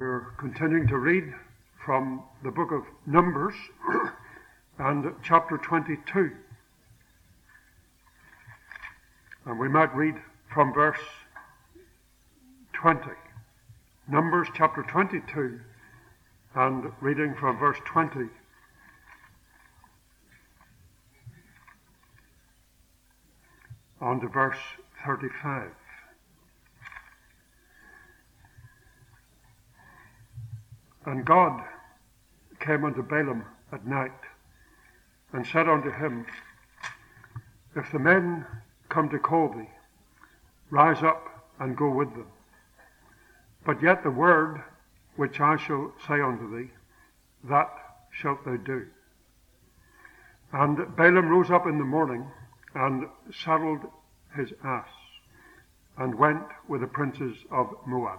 We're continuing to read from the book of Numbers and chapter 22. And we might read from verse 20. Numbers chapter 22 and reading from verse 20 on to verse 35. And God came unto Balaam at night, and said unto him, If the men come to call thee, rise up and go with them. But yet the word which I shall say unto thee, that shalt thou do. And Balaam rose up in the morning, and saddled his ass, and went with the princes of Moab.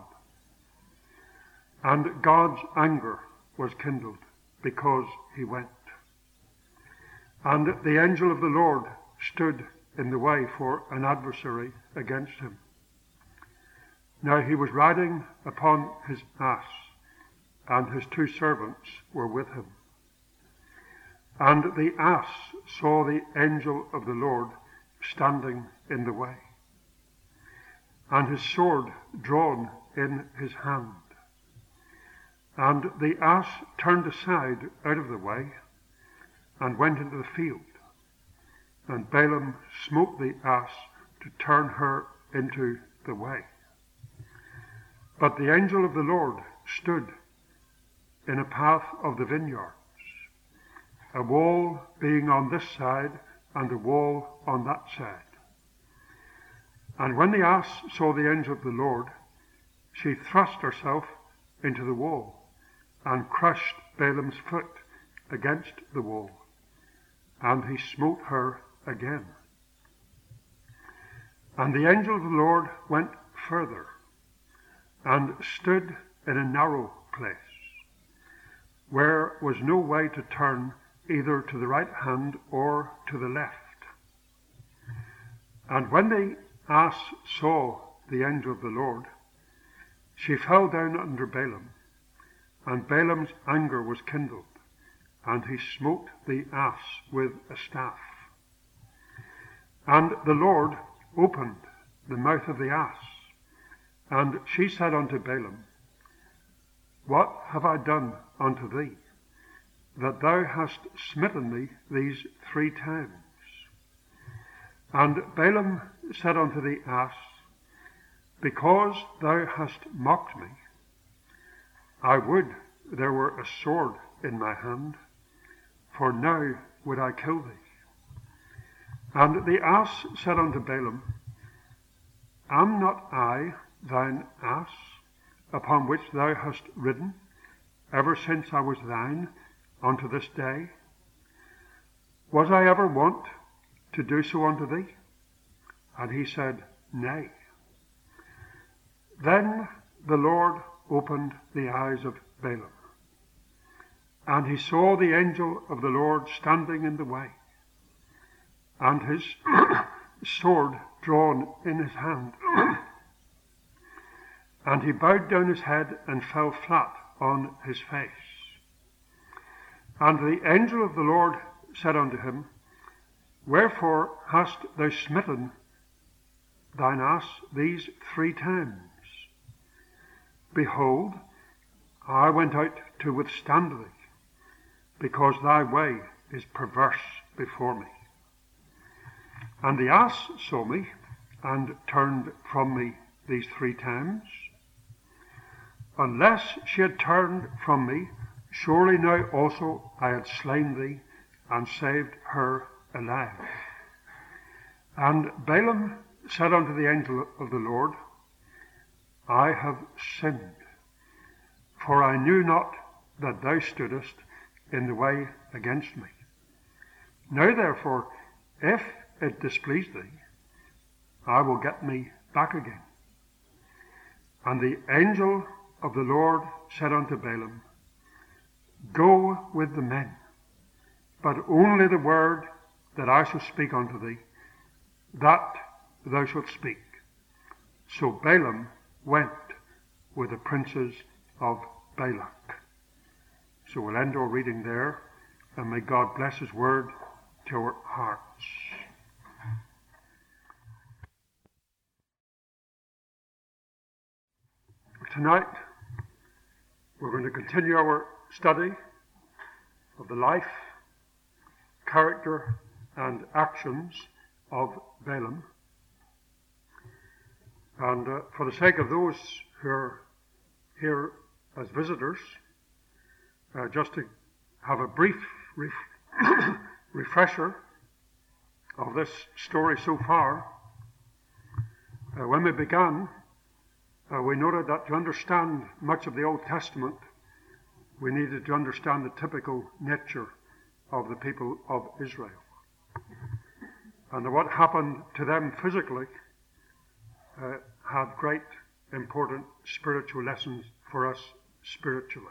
And God's anger was kindled, because he went. And the angel of the Lord stood in the way for an adversary against him. Now he was riding upon his ass, and his two servants were with him. And the ass saw the angel of the Lord standing in the way, and his sword drawn in his hand. And the ass turned aside out of the way, and went into the field. And Balaam smote the ass to turn her into the way. But the angel of the Lord stood in a path of the vineyards, a wall being on this side, and a wall on that side. And when the ass saw the angel of the Lord, she thrust herself into the wall, and crushed Balaam's foot against the wall, and he smote her again. And the angel of the Lord went further, and stood in a narrow place, where was no way to turn either to the right hand or to the left. And when the ass saw the angel of the Lord, she fell down under Balaam, and Balaam's anger was kindled, and he smote the ass with a staff. And the Lord opened the mouth of the ass, and she said unto Balaam, What have I done unto thee, that thou hast smitten me these 3 times? And Balaam said unto the ass, Because thou hast mocked me, I would there were a sword in my hand, for now would I kill thee. And the ass said unto Balaam, Am not I thine ass, upon which thou hast ridden, ever since I was thine, unto this day? Was I ever wont to do so unto thee? And he said, Nay. Then the Lord opened the eyes of Balaam, and he saw the angel of the Lord standing in the way, and his sword drawn in his hand. And he bowed down his head and fell flat on his face. And the angel of the Lord said unto him, Wherefore hast thou smitten thine ass these 3 times? Behold, I went out to withstand thee, because thy way is perverse before me. And the ass saw me, and turned from me these 3 times. Unless she had turned from me, surely now also I had slain thee, and saved her alive. And Balaam said unto the angel of the Lord, I have sinned, for I knew not that thou stoodest in the way against me. Now therefore, if it displease thee, I will get me back again. And the angel of the Lord said unto Balaam, Go with the men, but only the word that I shall speak unto thee, that thou shalt speak. So Balaam went with the princes of Balak. So we'll end our reading there, and may God bless his word to our hearts. Tonight, we're going to continue our study of the life, character, and actions of Balaam. And for the sake of those who are here as visitors, just to have a brief refresher of this story so far, when we began, we noted that to understand much of the Old Testament, we needed to understand the typical nature of the people of Israel. And what happened to them physically had great important spiritual lessons for us spiritually.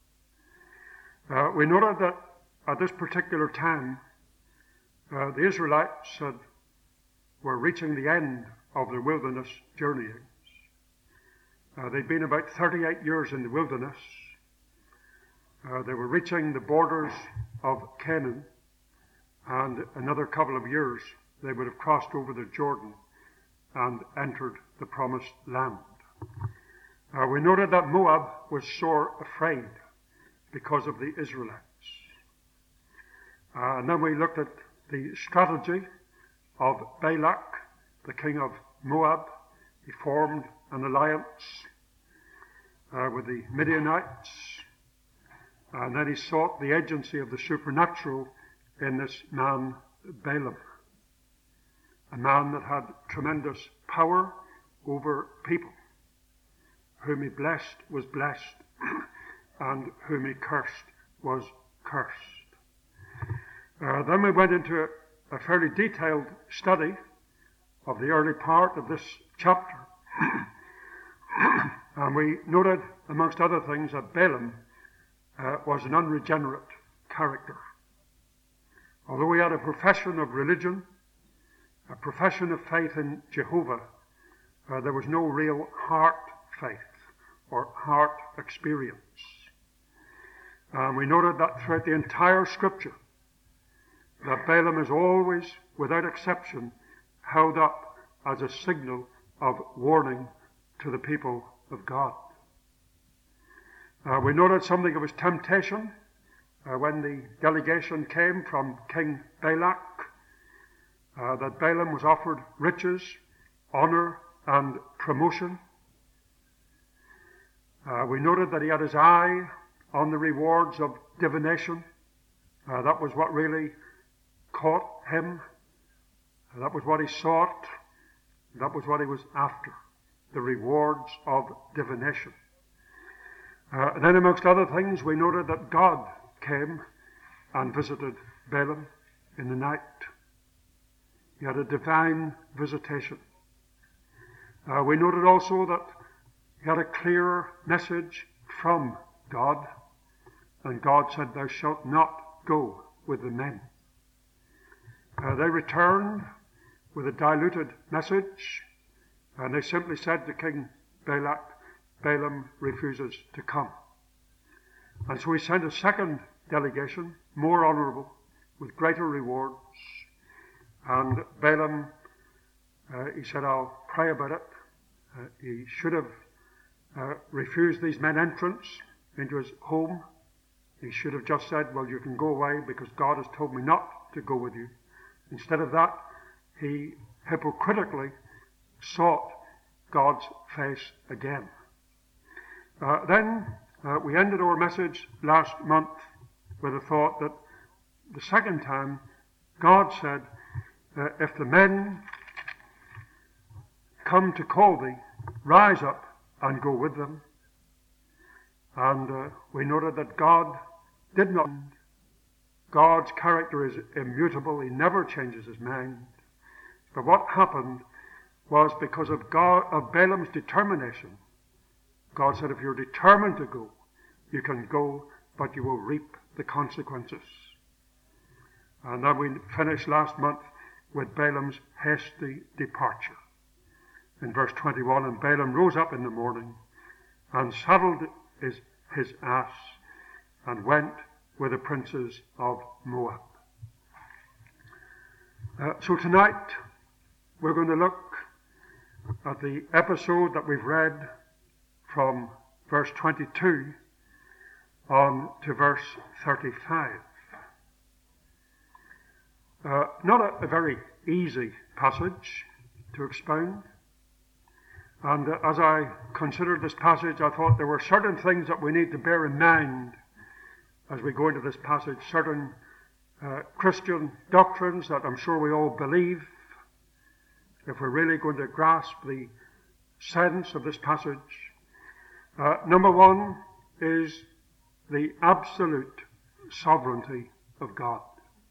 We noted that at this particular time, the Israelites were reaching the end of their wilderness journeyings. They'd been about 38 years in the wilderness. They were reaching the borders of Canaan, and another couple of years they would have crossed over the Jordan and entered the promised land. We noted that Moab was sore afraid because of the Israelites. And then we looked at the strategy of Balak, the king of Moab. He formed an alliance with the Midianites, and then he sought the agency of the supernatural in this man Balaam, a man that had tremendous power over people. Whom he blessed was blessed, and whom he cursed was cursed. Then we went into a fairly detailed study of the early part of this chapter. And we noted, amongst other things, that Balaam was an unregenerate character. Although he had a profession of religion, a profession of faith in Jehovah, there was no real heart faith or heart experience. We noted that throughout the entire scripture, that Balaam is always, without exception, held up as a signal of warning to the people of God. We noted something of his temptation when the delegation came from King Balak, that Balaam was offered riches, honor, and promotion. We noted that he had his eye on the rewards of divination. That was what really caught him. That was what he sought. That was what he was after, the rewards of divination. And then amongst other things, we noted that God came and visited Balaam in the night. He had a divine visitation. We noted also that he had a clear message from God, and God said, "Thou shalt not go with the men." They returned with a diluted message, and they simply said to King Balak, "Balaam refuses to come." And so he sent a second delegation, more honorable, with greater rewards. And Balaam, he said, "I'll pray about it." He should have refused these men entrance into his home. He should have just said, "Well, you can go away because God has told me not to go with you." Instead of that, he hypocritically sought God's face again. Then we ended our message last month with the thought that the second time God said, "If the men come to call thee, rise up and go with them." And we noted that God did not. God's character is immutable. He never changes his mind. But what happened was because of Balaam's determination. God said, "If you're determined to go, you can go, but you will reap the consequences." And then we finished last month with Balaam's hasty departure. In verse 21, "And Balaam rose up in the morning and saddled his ass, and went with the princes of Moab. So tonight we're going to look at the episode that we've read from verse 22 on to verse 35. Not a very easy passage to expound. And as I considered this passage, I thought there were certain things that we need to bear in mind as we go into this passage, certain Christian doctrines that I'm sure we all believe, if we're really going to grasp the sense of this passage. Number one is the absolute sovereignty of God.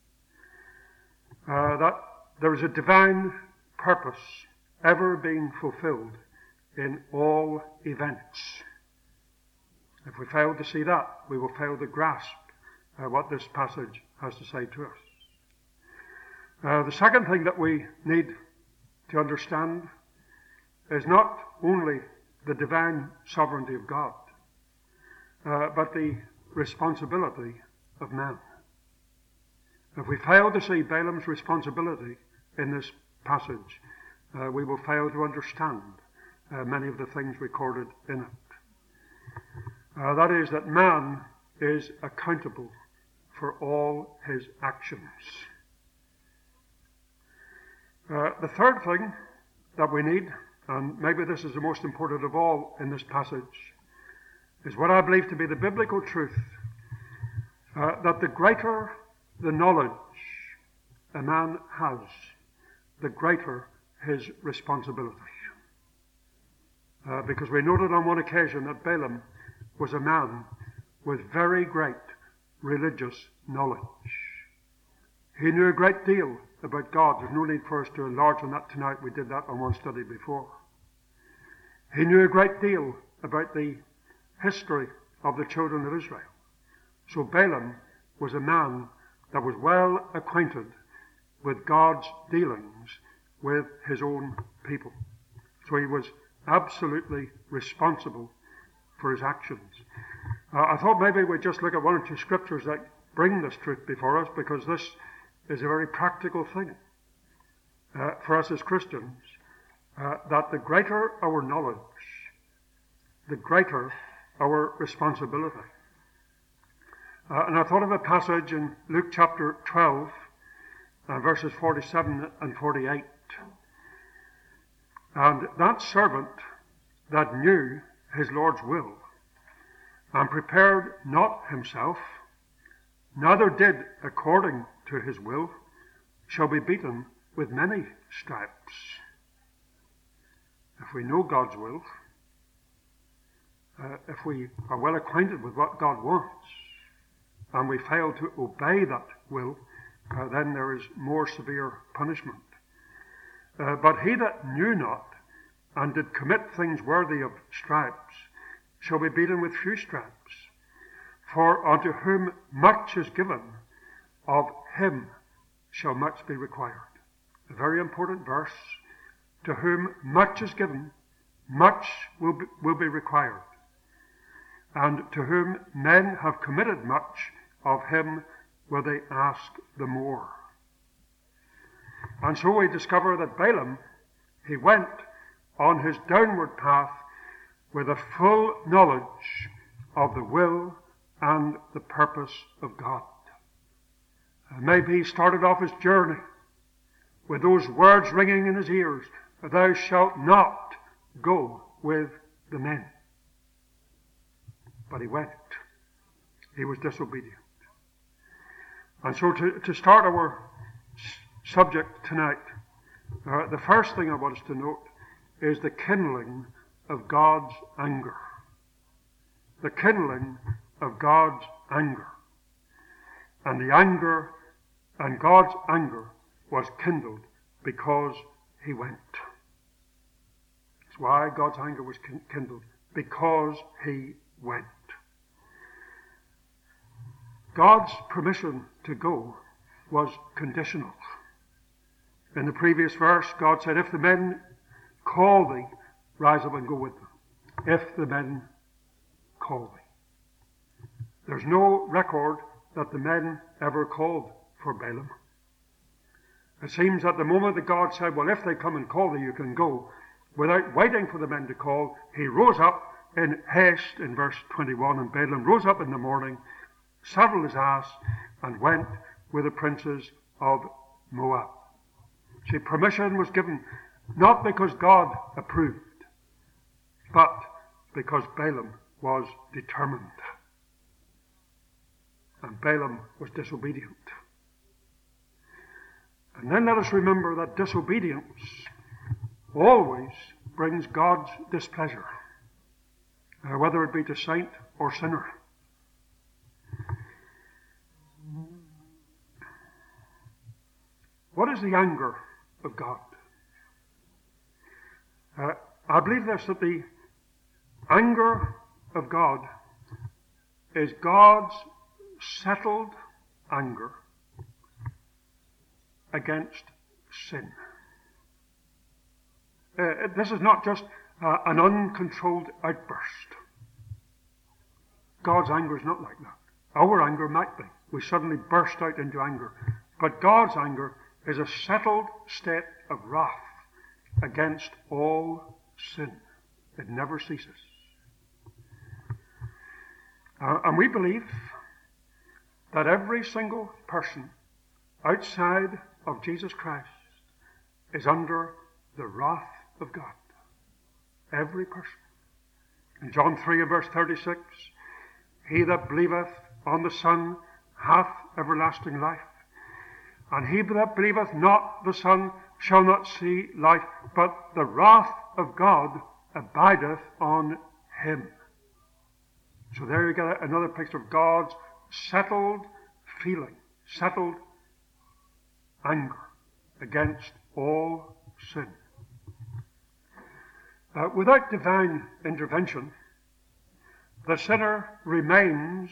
That there is a divine purpose ever being fulfilled in all events. If we fail to see that, we will fail to grasp what this passage has to say to us. The second thing that we need to understand is not only the divine sovereignty of God, but the responsibility of man. If we fail to see Balaam's responsibility in this passage, we will fail to understand many of the things recorded in it. That is, that man is accountable for all his actions. The third thing that we need, and maybe this is the most important of all in this passage, is what I believe to be the biblical truth, that the greater the knowledge a man has, the greater his responsibility. Because we noted on one occasion that Balaam was a man with very great religious knowledge. He knew a great deal about God. There's no need for us to enlarge on that tonight. We did that on one study before. He knew a great deal about the history of the children of Israel. So Balaam was a man that was well acquainted with God's dealings with his own people. So he was absolutely responsible for his actions. I thought maybe we'd just look at one or two scriptures that bring this truth before us, because this is a very practical thing for us as Christians, that the greater our knowledge, the greater our responsibility. And I thought of a passage in Luke chapter 12, verses 47 and 48. And that servant that knew his Lord's will, and prepared not himself, neither did according to his will, shall be beaten with many stripes. If we know God's will, if we are well acquainted with what God wants, and we fail to obey that will, then there is more severe punishment. But he that knew not, and did commit things worthy of stripes, shall be beaten with few stripes. For unto whom much is given, of him shall much be required. A very important verse. To whom much is given, much will be required. And to whom men have committed much, of him will they ask the more. And so we discover that Balaam, he went on his downward path with a full knowledge of the will and the purpose of God. Maybe he started off his journey with those words ringing in his ears, "Thou shalt not go with the men." But he went. He was disobedient. And so to start our subject tonight, the first thing I want us to note is the kindling of God's anger. The kindling of God's anger. And the anger, and God's anger was kindled because he went. That's why God's anger was kindled, because he went. God's permission to go was conditional. In the previous verse, God said, "If the men call thee, rise up and go with them." If the men call thee. There's no record that the men ever called for Balaam. It seems that the moment that God said, well, if they come and call thee, you can go, without waiting for the men to call, he rose up in haste in verse 21, and Balaam rose up in the morning, saddled his ass, and went with the princes of Moab. See, permission was given not because God approved, but because Balaam was determined. And Balaam was disobedient. And then let us remember that disobedience always brings God's displeasure, whether it be to saint or sinner. What is the anger of God? I believe this, that the anger of God is God's settled anger against sin. This is not just an uncontrolled outburst. God's anger is not like that. Our anger might be. We suddenly burst out into anger. But God's anger is a settled state of wrath against all sin. It never ceases. And we believe that every single person outside of Jesus Christ is under the wrath of God. Every person. In John 3 and verse 36, he that believeth on the Son hath everlasting life, and he that believeth not the Son shall not see life, but the wrath of God abideth on him. So there you get another picture of God's settled feeling, settled anger against all sin. Without divine intervention, the sinner remains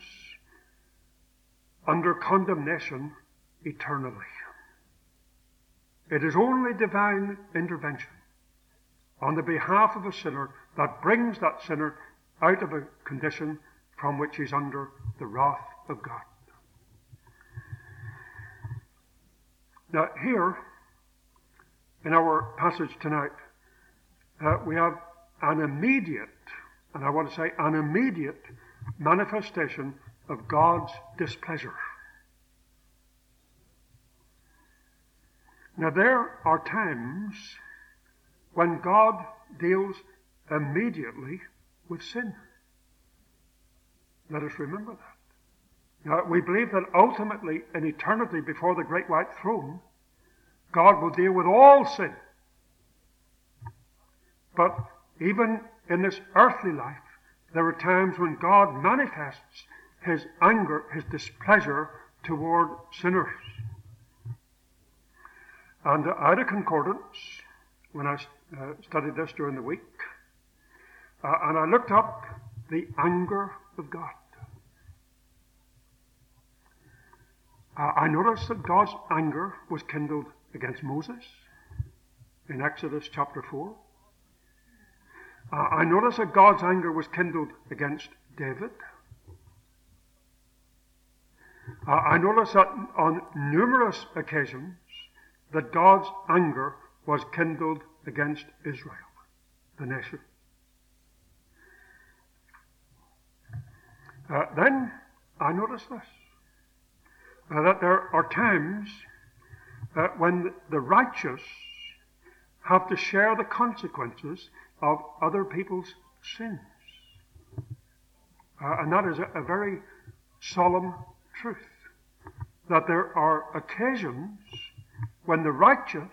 under condemnation eternally. It is only divine intervention on the behalf of a sinner that brings that sinner out of a condition from which he's under the wrath of God. Now here, in our passage tonight, we have an immediate, and I want to say an immediate manifestation of God's displeasure. Now there are times when God deals immediately with sin. Let us remember that. Now, we believe that ultimately, in eternity before the great white throne, God will deal with all sin. But even in this earthly life, there are times when God manifests his anger, his displeasure toward sinners. And I had a concordance when I studied this during the week, and I looked up the anger of God. I noticed that God's anger was kindled against Moses in Exodus chapter 4. I noticed that God's anger was kindled against David. I noticed that on numerous occasions that God's anger was kindled against Israel, the nation. Then I noticed this, that there are times when the righteous have to share the consequences of other people's sins. And that is a very solemn truth, that there are occasions when the righteous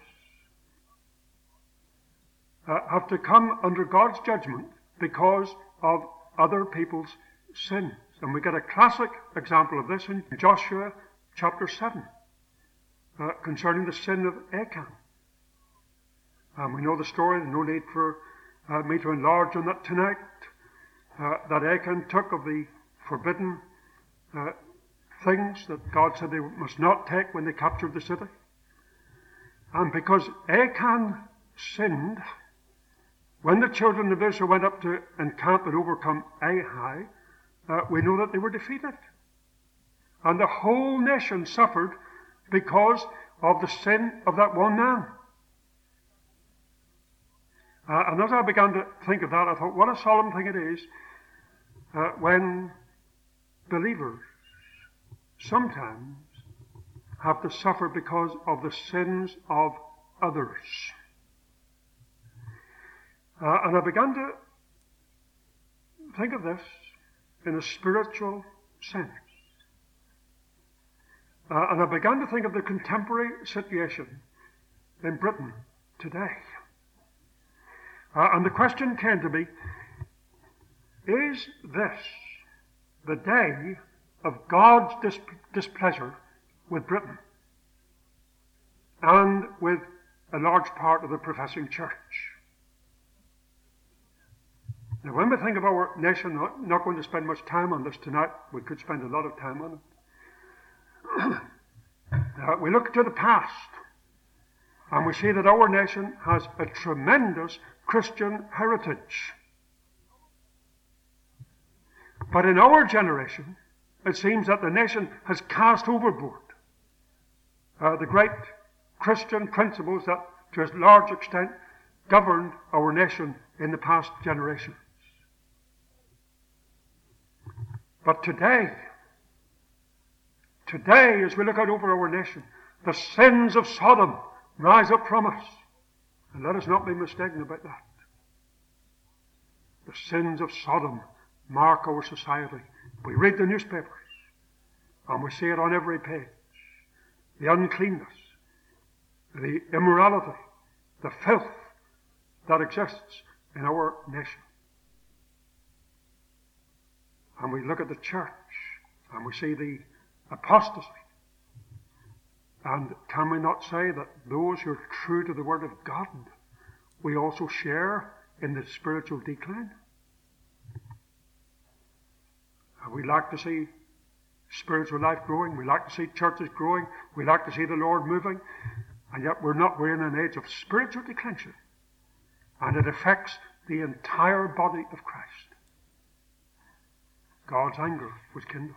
have to come under God's judgment because of other people's sins. And we get a classic example of this in Joshua chapter 7, concerning the sin of Achan. We know the story, there's no need for me to enlarge on that tonight, that Achan took of the forbidden things that God said they must not take when they captured the city. And because Achan sinned, when the children of Israel went up to encamp and overcome Ai, we know that they were defeated. And the whole nation suffered because of the sin of that one man. And as I began to think of that, I thought, what a solemn thing it is when believers sometimes have to suffer because of the sins of others. And I began to think of this in a spiritual sense. And I began to think of the contemporary situation in Britain today. And the question came to me, is this the day of God's displeasure with Britain and with a large part of the professing church? Now, when we think of our nation, I'm not going to spend much time on this tonight. We could spend a lot of time on it. We look to the past, and we see that our nation has a tremendous Christian heritage. But in our generation, it seems that the nation has cast overboard the great Christian principles that, to a large extent, governed our nation in the past generations. But today, as we look out over our nation, the sins of Sodom rise up from us. And let us not be mistaken about that. The sins of Sodom mark our society. We read the newspapers, and we see it on every page. The uncleanness, the immorality, the filth that exists in our nation. And we look at the church, and we see the apostasy. And can we not say that those who are true to the Word of God, we also share in the spiritual decline? And we like to see spiritual life growing. We like to see churches growing. We like to see the Lord moving. And yet we're in an age of spiritual declension. And it affects the entire body of Christ. God's anger was kindled.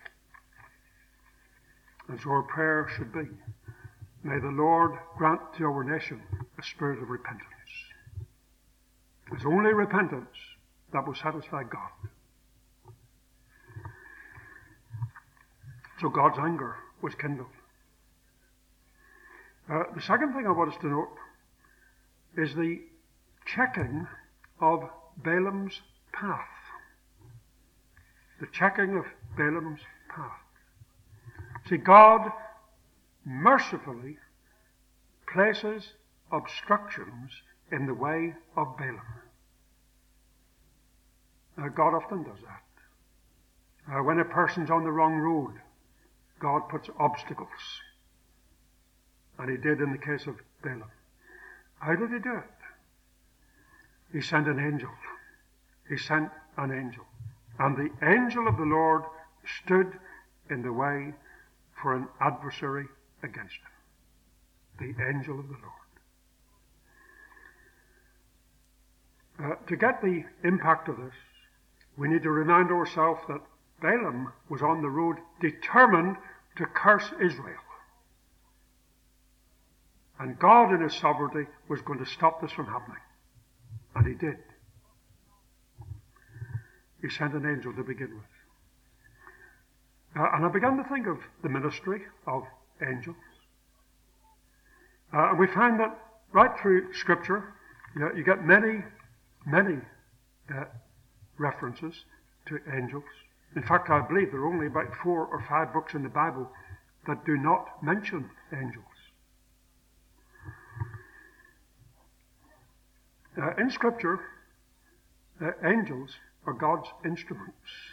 And so our prayer should be, may the Lord grant to our nation a spirit of repentance. It's only repentance that will satisfy God. So God's anger was kindled. The second thing I want us to note is the checking of Balaam's path. The checking of Balaam's path. See, God mercifully places obstructions in the way of Balaam. God often does that. When a person's on the wrong road, God puts obstacles. And he did in the case of Balaam. How did he do it? He sent an angel. He sent an angel. And the angel of the Lord stood in the way for an adversary against him. The angel of the Lord. To get the impact of this, we need to remind ourselves that Balaam was on the road determined to curse Israel. And God in his sovereignty was going to stop this from happening. And he did. He sent an angel to begin with. And I began to think of the ministry of angels. And we find that right through Scripture, you get many references to angels. In fact, I believe there are only about 4 or 5 books in the Bible that do not mention angels. In Scripture, angels are God's instruments.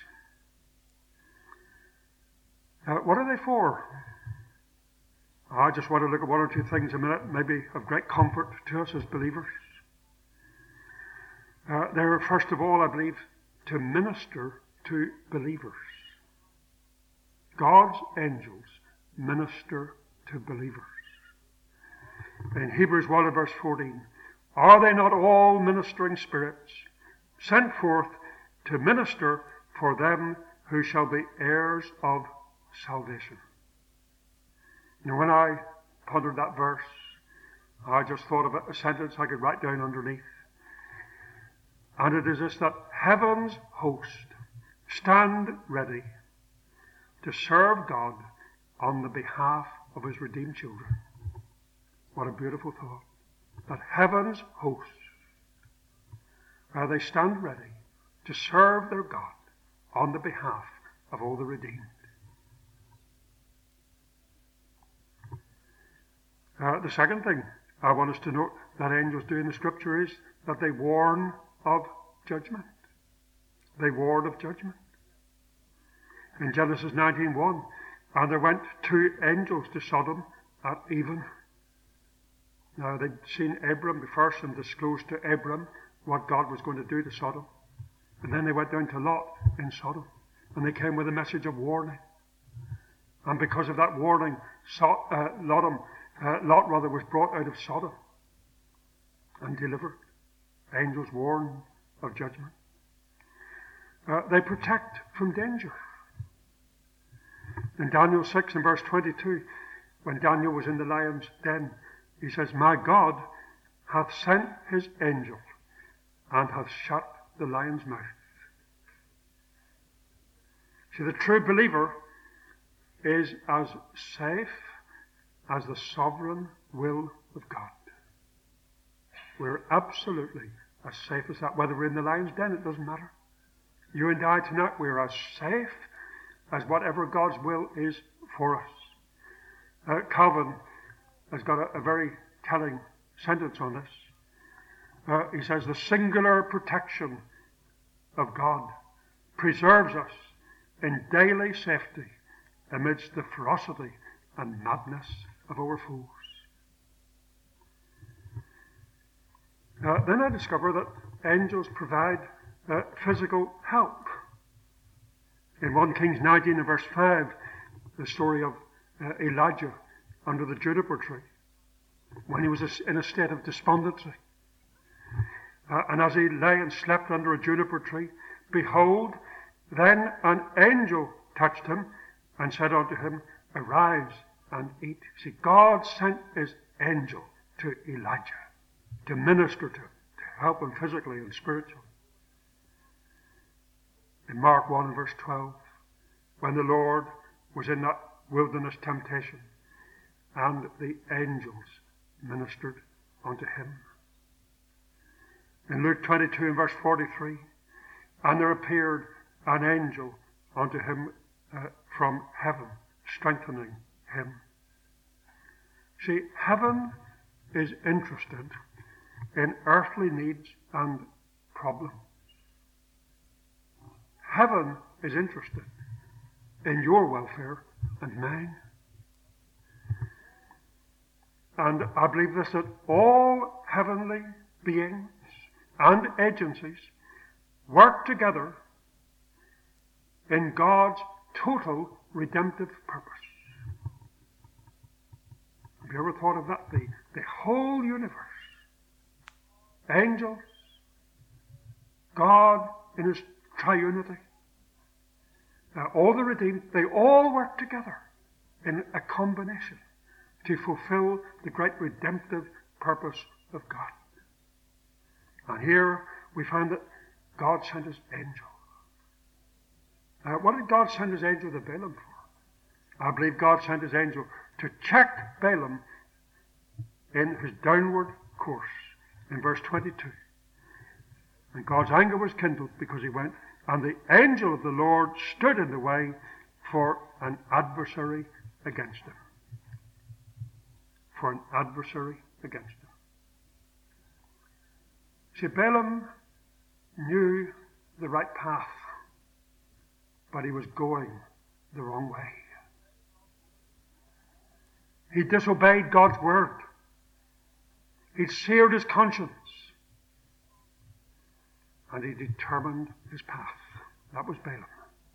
What are they for? I just want to look at 1 or 2 things a minute, maybe of great comfort to us as believers. They're, first of all, I believe, to minister to believers. God's angels minister to believers. In Hebrews 1 verse 14, are they not all ministering spirits sent forth to minister for them who shall be heirs of salvation. Now, when I pondered that verse, I just thought of a sentence I could write down underneath. And it is this, that heaven's host stand ready to serve God on the behalf of his redeemed children. What a beautiful thought. That heaven's host, they stand ready to serve their God on the behalf of all the redeemed. The second thing I want us to note that angels do in the Scripture is that they warn of judgment. They warn of judgment. In Genesis 19:1, and there went 2 angels to Sodom at even. Now, they'd seen Abram first and disclosed to Abram what God was going to do to Sodom. And then they went down to Lot in Sodom, and they came with a message of warning. And because of that warning, Lot was brought out of Sodom and delivered. Angels warn of judgment. They protect from danger. In Daniel 6 and verse 22, when Daniel was in the lion's den, he says, "My God hath sent his angel and hath shut the lion's mouth." See, the true believer is as safe as the sovereign will of God. We're absolutely as safe as that. Whether we're in the lion's den, it doesn't matter. You and I tonight, we're as safe as whatever God's will is for us. Calvin has got a very telling sentence on this. He says, "The singular protection of God preserves us in daily safety amidst the ferocity and madness of our foes." Then I discover that angels provide physical help. In 1 Kings 19 and verse 5, the story of Elijah under the juniper tree, when he was in a state of despondency. And as he lay and slept under a juniper tree, behold, then an angel touched him and said unto him, "Arise and eat." See, God sent his angel to Elijah to minister to him, to help him physically and spiritually. In Mark 1 and verse 12, when the Lord was in that wilderness temptation, and the angels ministered unto him. In Luke 22 and verse 43, and there appeared an angel unto him from heaven, strengthening him. See, heaven is interested in earthly needs and problems. Heaven is interested in your welfare and mine. And I believe this, that all heavenly beings and agencies work together in God's total redemptive purpose. Have you ever thought of that? The whole universe, angels, God in his triunity, all the redeemed, they all work together in a combination to fulfill the great redemptive purpose of God. And here we find that God sent his angel. What did God send his angel to Balaam for? I believe God sent his angel to check Balaam in his downward course. In verse 22. And God's anger was kindled because he went, and the angel of the Lord stood in the way for an adversary against him. For an adversary against him. See, Balaam knew the right path, but he was going the wrong way. He disobeyed God's word. He'd seared his conscience. And he determined his path. That was Balaam.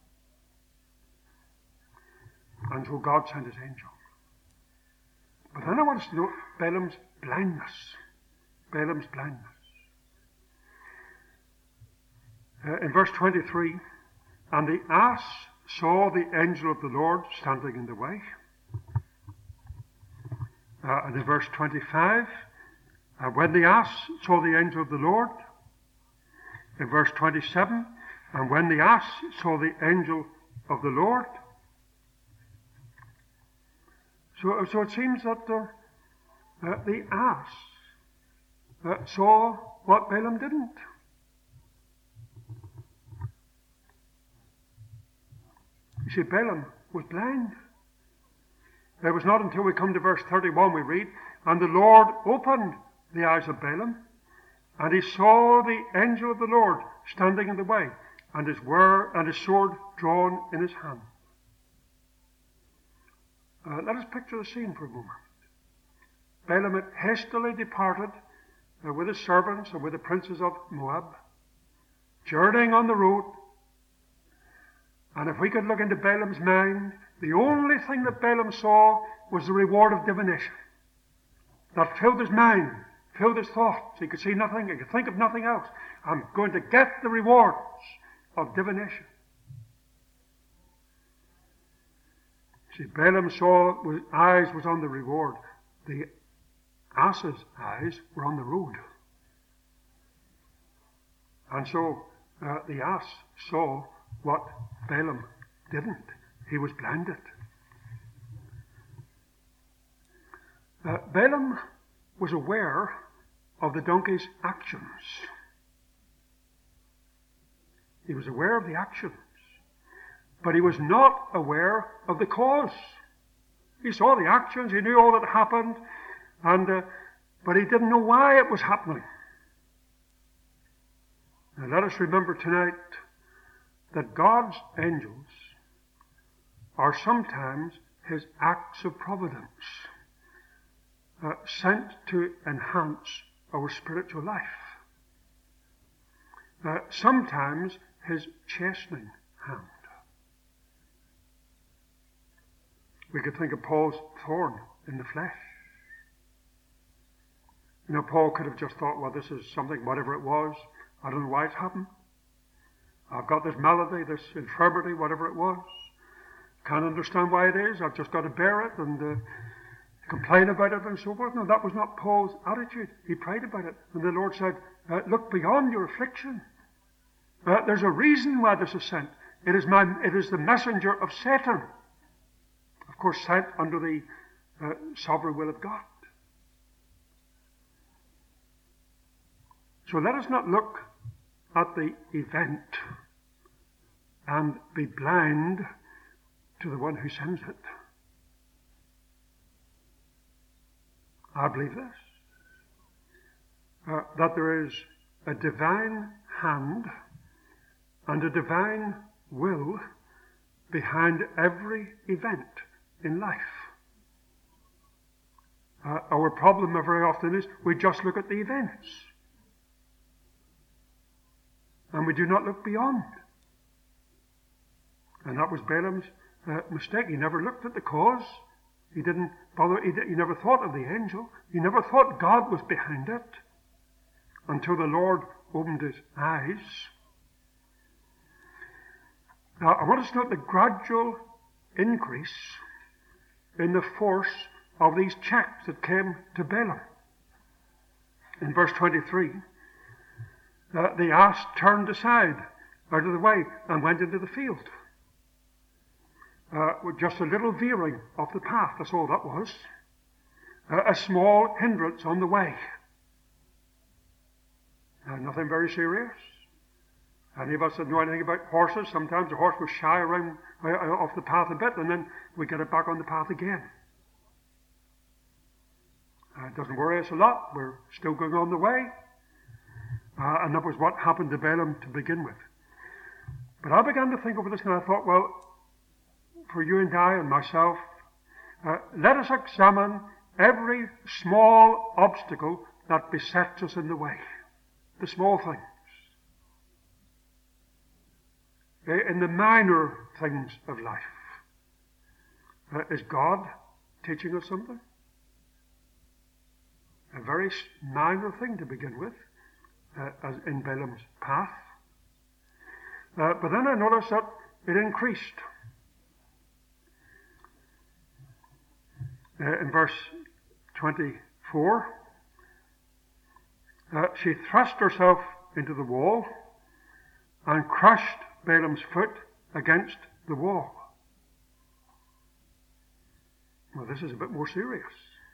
And so God sent his angel. But then I want us to note Balaam's blindness. Balaam's blindness. In verse 23, And the ass saw the angel of the Lord standing in the way. And in verse 25, when the ass saw the angel of the Lord. In verse 27, and when the ass saw the angel of the Lord. So it seems that the ass saw what Balaam didn't. You see, Balaam was blind. It was not until we come to verse 31 we read, and the Lord opened the eyes of Balaam, and he saw the angel of the Lord standing in the way, and his sword drawn in his hand. Let us picture the scene for a moment. Balaam had hastily departed with his servants and with the princes of Moab, journeying on the road. And if we could look into Balaam's mind, the only thing that Balaam saw was the reward of divination. That filled his mind, filled his thoughts. He could see nothing, he could think of nothing else. I'm going to get the rewards of divination. See, Balaam saw his eyes was on the reward. The ass's eyes were on the road. And so the ass saw what Balaam didn't. He was blinded. Balaam was aware of the donkey's actions. He was aware of the actions, but he was not aware of the cause. He saw the actions, he knew all that happened, but he didn't know why it was happening. Now let us remember tonight that God's angels are sometimes his acts of providence, sent to enhance our spiritual life. Sometimes his chastening hand. We could think of Paul's thorn in the flesh. You know, Paul could have just thought, well, this is something, whatever it was, I don't know why it's happened. I've got this malady, this infirmity, whatever it was. Can't understand why it is. I've just got to bear it and complain about it and so forth. No, that was not Paul's attitude. He prayed about it. And the Lord said, look beyond your affliction. There's a reason why this is sent. It is the messenger of Satan. Of course, sent under the sovereign will of God. So let us not look at the event and be blind to the one who sends it. I believe this, that there is a divine hand and a divine will behind every event in life. Our problem very often is we just look at the events and we do not look beyond. And that was Balaam's mistake. He never looked at the cause. He didn't bother. He never thought of the angel. He never thought God was behind it until the Lord opened his eyes. Now, I want us to note the gradual increase in the force of these checks that came to Balaam. In verse 23, the ass turned aside out of the way and went into the field. With just a little veering off the path, that's all that was. A small hindrance on the way. Nothing very serious. Any of us that know anything about horses, sometimes the horse will shy around off the path a bit and then we get it back on the path again. It doesn't worry us a lot. We're still going on the way. And that was what happened to Balaam to begin with. But I began to think over this and I thought, well, for you and I and myself, let us examine every small obstacle that besets us in the way. The small things. In the minor things of life. Is God teaching us something? A very minor thing to begin with, as in Balaam's path. But then I noticed that it increased. In verse 24, she thrust herself into the wall and crushed Balaam's foot against the wall. Well, this is a bit more serious.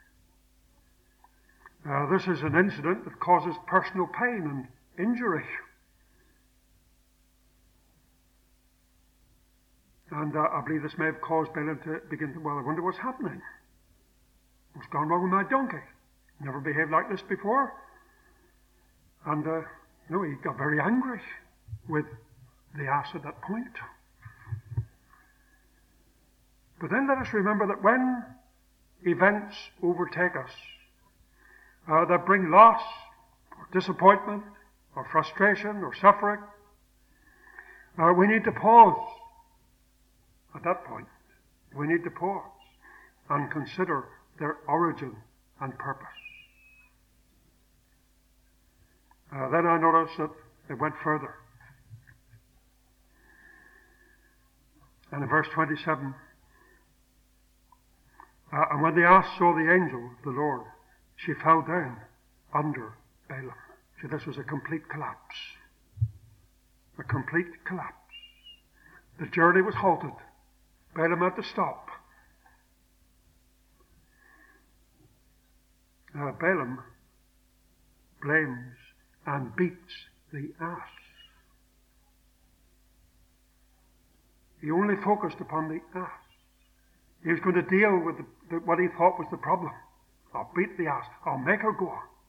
This is an incident that causes personal pain and injury. And I believe this may have caused Balaam to begin to, well, I wonder what's happening. What's gone wrong with my donkey? Never behaved like this before. And, he got very angry with the ass at that point. But then let us remember that when events overtake us that bring loss, or disappointment, or frustration, or suffering, we need to pause at that point. We need to pause and consider their origin and purpose. Then I noticed that it went further. And in verse 27, and when the ass saw the angel of the Lord, she fell down under Balaam. See, this was a complete collapse. A complete collapse. The journey was halted. Balaam had to stop. Balaam blames and beats the ass. He only focused upon the ass. He was going to deal with what he thought was the problem. I'll beat the ass. I'll make her go on.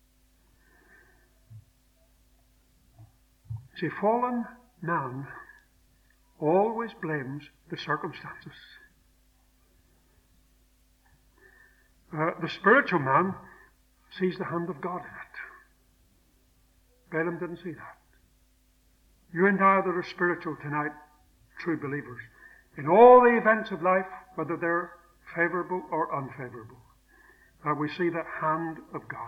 See, fallen man always blames the circumstances. The spiritual man sees the hand of God in it. Balaam didn't see that. You and I that are spiritual tonight, true believers, in all the events of life, whether they're favorable or unfavorable, we see the hand of God.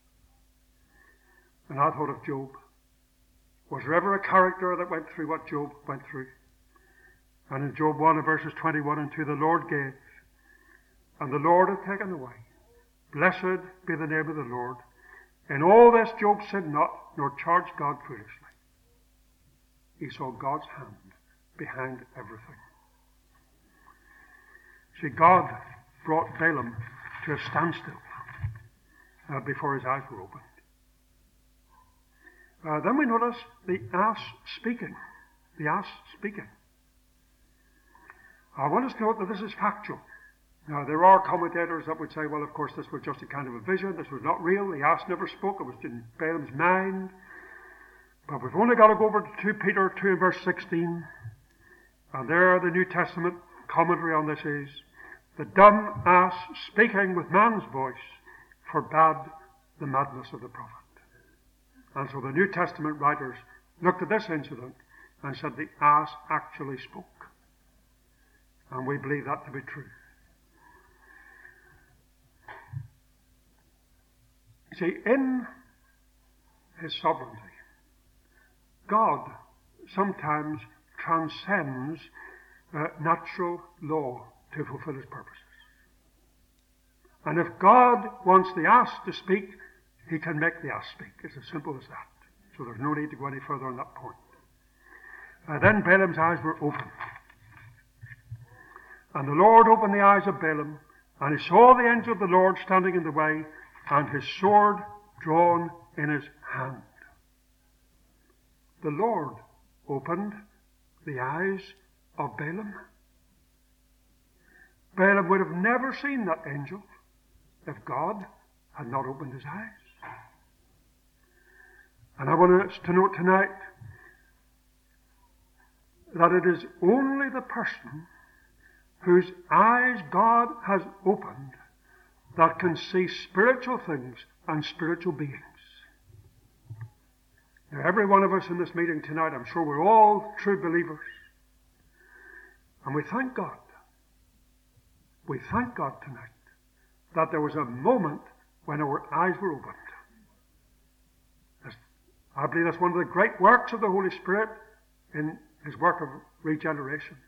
And I thought of Job. Was there ever a character that went through what Job went through? And in Job 1 verses 21 and 2, the Lord gave, and the Lord hath taken away. Blessed be the name of the Lord. In all this Job sinned not, nor charged God foolishly. He saw God's hand behind everything. See, God brought Balaam to a standstill before his eyes were opened. Then we notice the ass speaking. The ass speaking. I want us to note that this is factual. Now, there are commentators that would say, well, of course, this was just a kind of a vision. This was not real. The ass never spoke. It was in Balaam's mind. But we've only got to go over to 2 Peter 2 and verse 16. And there the New Testament commentary on this is, the dumb ass speaking with man's voice forbade the madness of the prophet. And so the New Testament writers looked at this incident and said the ass actually spoke. And we believe that to be true. See, in his sovereignty, God sometimes transcends natural law to fulfill his purposes. And if God wants the ass to speak, he can make the ass speak. It's as simple as that. So there's no need to go any further on that point. Then Balaam's eyes were opened. And the Lord opened the eyes of Balaam, and he saw the angel of the Lord standing in the way, and his sword drawn in his hand. The Lord opened the eyes of Balaam. Balaam would have never seen that angel if God had not opened his eyes. And I want us to note tonight that it is only the person whose eyes God has opened that can see spiritual things and spiritual beings. Now, every one of us in this meeting tonight, I'm sure we're all true believers. And we thank God. We thank God tonight that there was a moment when our eyes were opened. I believe that's one of the great works of the Holy Spirit in his work of regeneration.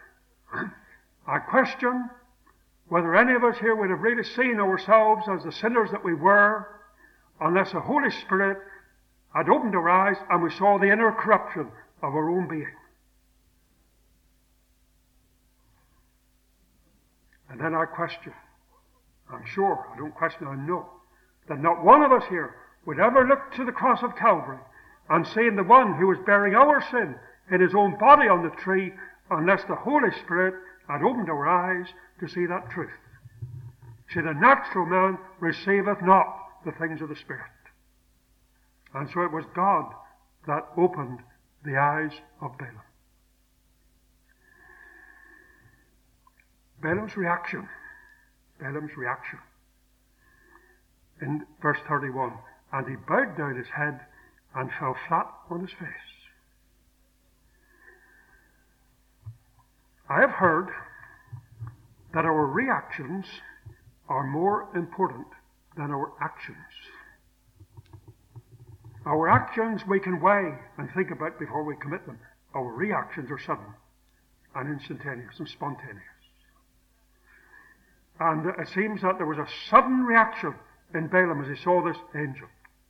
I question whether any of us here would have really seen ourselves as the sinners that we were unless the Holy Spirit had opened our eyes and we saw the inner corruption of our own being. And then I question, I'm sure, I don't question, I know, that not one of us here would ever look to the cross of Calvary and see in the one who was bearing our sin in his own body on the tree unless the Holy Spirit had opened our eyes to see that truth. See, the natural man receiveth not the things of the Spirit. And so it was God that opened the eyes of Balaam. Balaam's reaction. In verse 31, and he bowed down his head and fell flat on his face. I have heard that our reactions are more important than our actions. Our actions we can weigh and think about before we commit them. Our reactions are sudden and instantaneous and spontaneous. And it seems that there was a sudden reaction in Balaam as he saw this angel.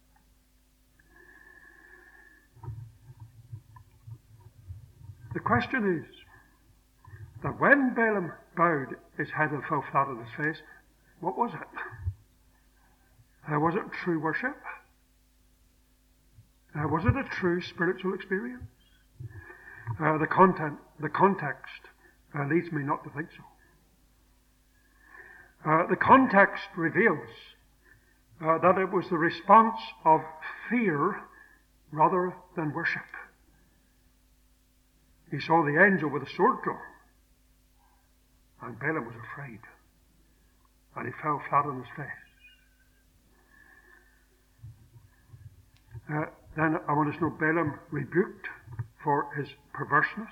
The question is that when Balaam bowed his head and fell flat on his face, what was it? Was it true worship? Was it a true spiritual experience? The context leads me not to think so. The context reveals that it was the response of fear rather than worship. He saw the angel with a sword drawn, and Balaam was afraid, and he fell flat on his face. Then I want us to know Balaam rebuked for his perverseness.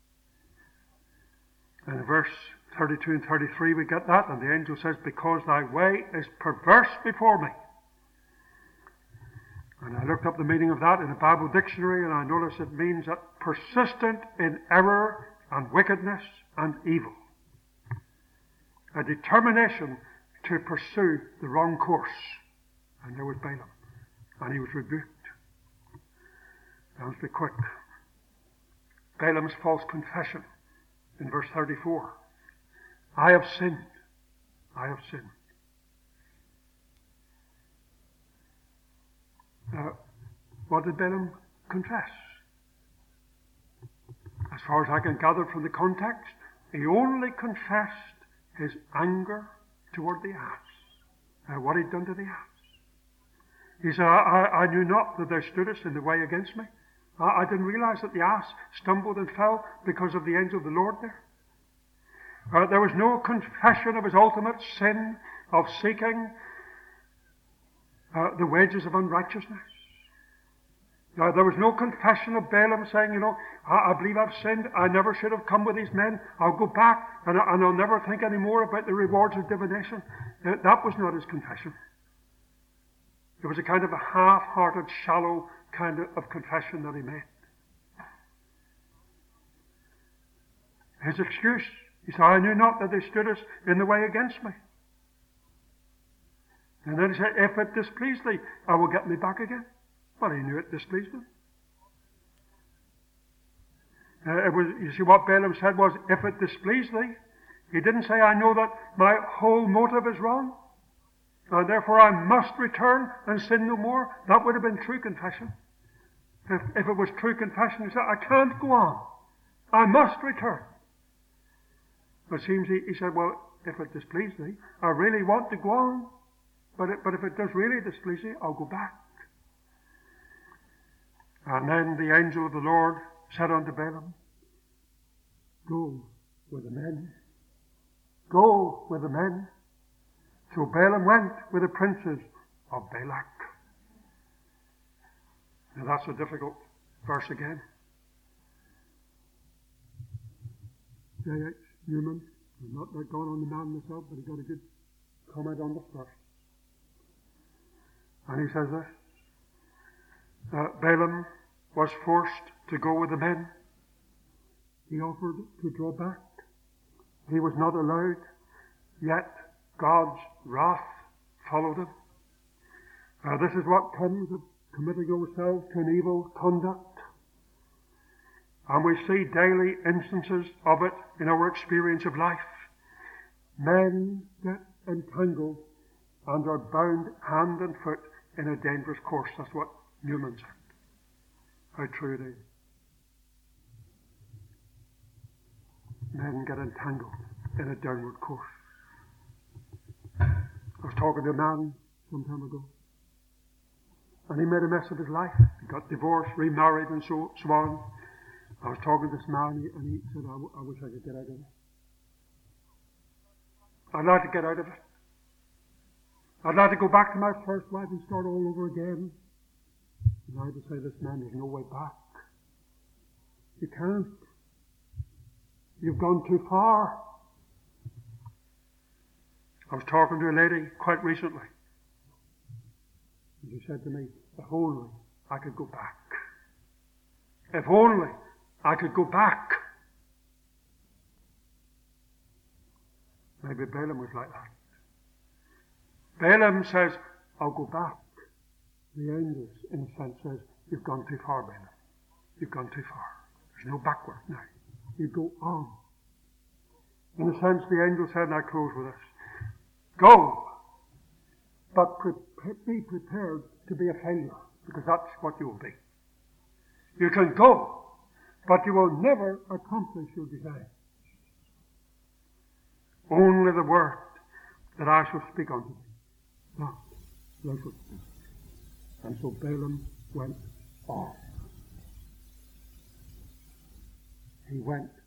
And in verse 32 and 33 we get that, and the angel says, because thy way is perverse before me. And I looked up the meaning of that in a Bible dictionary, and I noticed it means that persistent in error and wickedness and evil. A determination to pursue the wrong course. And there was Balaam, and he was rebuked. Now let's be quick. Balaam's false confession in verse 34. I have sinned. I have sinned. What did Balaam confess? As far as I can gather from the context, he only confessed his anger toward the ass. What he'd done to the ass. He said, I knew not that thou stoodest in the way against me. I didn't realize that the ass stumbled and fell because of the angel of the Lord there. There was no confession of his ultimate sin of seeking the wages of unrighteousness. There was no confession of Balaam saying, I believe I've sinned. I never should have come with these men. I'll go back and I'll never think any more about the rewards of divination. That was not his confession. It was a kind of a half-hearted, shallow kind of confession that he made. His excuse, he said, I knew not that they stood us in the way against me. And then he said, if it displeased thee, I will get me back again. Well, he knew it displeased him. You see, what Balaam said was, if it displeased thee. He didn't say, I know that my whole motive is wrong. Therefore I must return and sin no more. That would have been true confession. If it was true confession, he said, I can't go on. I must return. But it seems he said, well, if it displeased thee, I really want to go on. But if it does really displease thee, I'll go back. And then the angel of the Lord said unto Balaam, go with the men. Go with the men. So Balaam went with the princes of Balak. Now that's a difficult verse again. J.H. Newman, I'm not going on the man myself, but he got a good comment on the verse. And he says this, Balaam was forced to go with the men He offered to draw back. He was not allowed, yet God's wrath followed him. This is what comes of committing ourselves to an evil conduct. And we see daily instances of it in our experience of life. Men get entangled and are bound hand and foot in a dangerous course. That's what Newman said. How true it is. Men get entangled in a downward course. I was talking to a man some time ago, and he made a mess of his life. He got divorced, remarried, and so on. I was talking to this man, and he said, I wish I could get out of it. I'd like to get out of it. I'd like to go back to my first wife and start all over again. And I had to say, this man, there's no way back. You can't. You've gone too far. I was talking to a lady quite recently. And she said to me, if only I could go back. If only I could go back. Maybe Balaam was like that. Balaam says, I'll go back. The angels, in a sense, says, you've gone too far, Balaam. You've gone too far. There's no backward now. You go on. In a sense, the angel said, and I close with this, go, but be prepared to be a failure, because that's what you will be. You can go, but you will never accomplish your desire. Only the word that I shall speak unto thee, not thou shalt speak. And so Balaam went off. He went